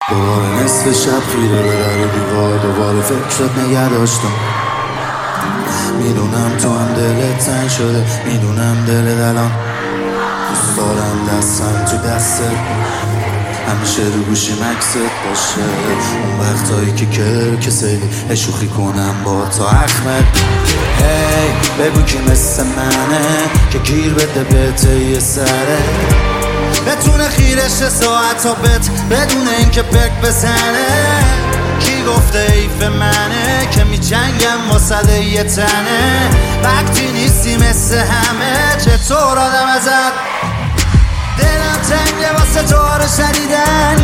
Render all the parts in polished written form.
دوباره نصف شب خیره به در دیوار، دوباره فکرت نگه داشتم. میدونم تو هم دلت تنگ شده، میدونم دلت الان دوست دارم دستم تو دستت، همیشه رو گوشی مکست باشه. اون وقتایی که کسلی شوخی کنم با تو احمد. هی بگو کی مثل منه که گیر بده بهته یه سره، بتونه خیرش ساعت تا بدون اینکه بک بزنه. کی گفته ایف منه که میجنگم واسه یه تنه، وقتی نیستی مثل همه چطور آدم ازت. دلم تنگه واسه تو رو شنیدن،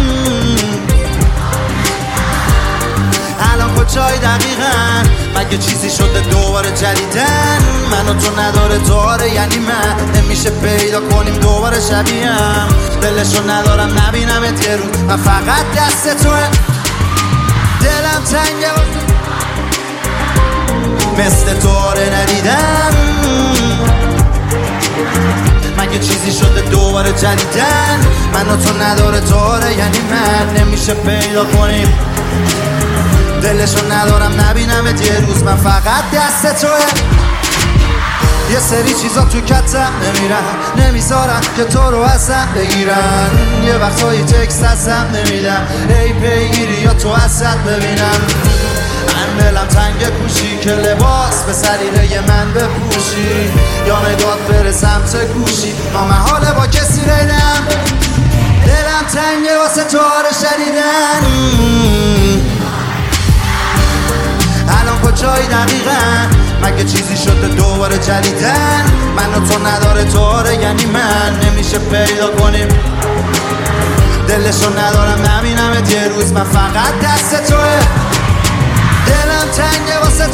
الان کجایی دقیقا؟ مگه چیزی شده دوباره جدیدن؟ منو تو نداره داره، یعنی من نمیشه پیدا کنیم دوباره شبیهم. دلشو ندارم نبینمت یه روز، من فقط دست توه. دلم تنگه مثل تو آره ندیدم، مگه چیزی شده دوباره جدیدن؟ منو تو نداره داره، یعنی من نمیشه پیدا کنیم. دلشو ندارم نبینمت یه روز، من فقط دست توه. یه سری چیزا تو کتم نمیرن، نمیذارن که تو رو ازم بگیرن. یه وقتایی تکست ازم نمیدم، ای پیگیری یا تو ازت ببینم. من دلم تنگ کوشی که لباس به سریره من بپوشی، یا نگات بره سمت گوشی نامحاله با کسی ریدم. دلم تنگه واسه تو رو شنیدن، الان کجایی دقیقا؟ مگه چیزی شده دوباره جدیدن؟ منو تو نداره داره، یعنی من نمیشه پیدا کنیم. دلشو ندارم نبینمت یه روز، من فقط دست توه. دلم تنگه واسه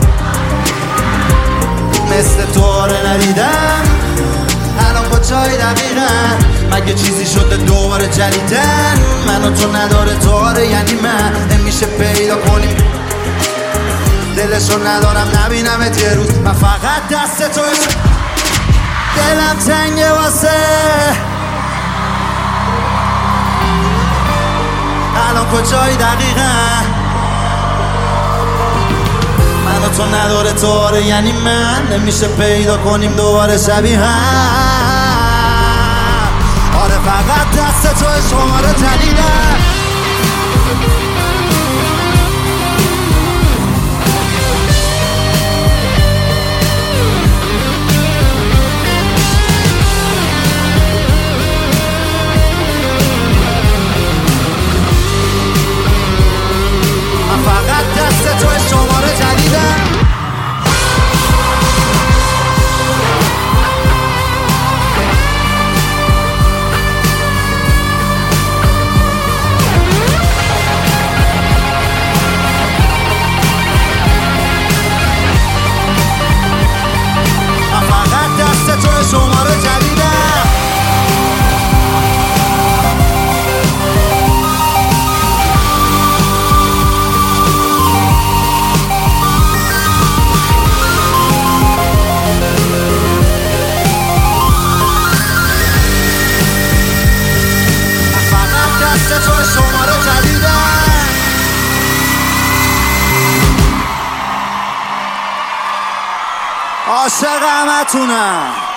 مثل تو آره ندیدم، الان کجایی دقیقا؟ مگه چیزی شده دوباره جدیدن؟ منو تو نداره داره، یعنی من نمیشه پیدا کنیم. دلشو ندارم نبینمت یه روز، من فقط دست توی. دلم تنگه واسه الان کجایی دقیقا؟ منو تو نداره داره، یعنی من نمیشه پیدا کنیم دوباره شبیه هم. آره فقط دست توی، شماره تنیدم. عاشق همتونم.